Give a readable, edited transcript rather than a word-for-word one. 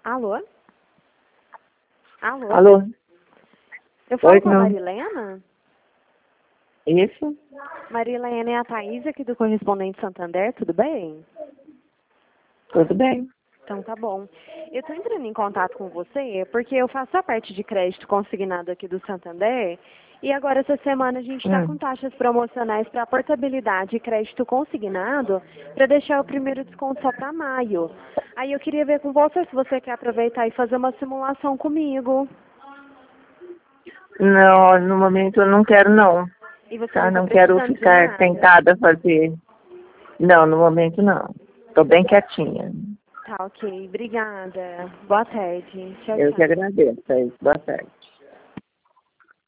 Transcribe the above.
Alô? Alô? Alô? Eu falo Oi, com a não. Marilena? Isso? Marilena é a Thaís aqui do Correspondente Santander, tudo bem? Tudo bem. Então tá bom. Eu tô entrando em contato com você porque eu faço a parte de crédito consignado aqui do Santander e agora essa semana a gente está com taxas promocionais para portabilidade e crédito consignado para deixar o primeiro desconto só para maio. Aí eu queria ver com você se você quer aproveitar e fazer uma simulação comigo. Não, no momento eu não quero não. E você Tá? não está Não quero precisando de ficar nada. tentada a fazer. Não, no momento não. Tô bem quietinha. Tá, ok. Obrigada. Boa tarde. Tchau, Eu que tchau. agradeço. É isso. Boa tarde.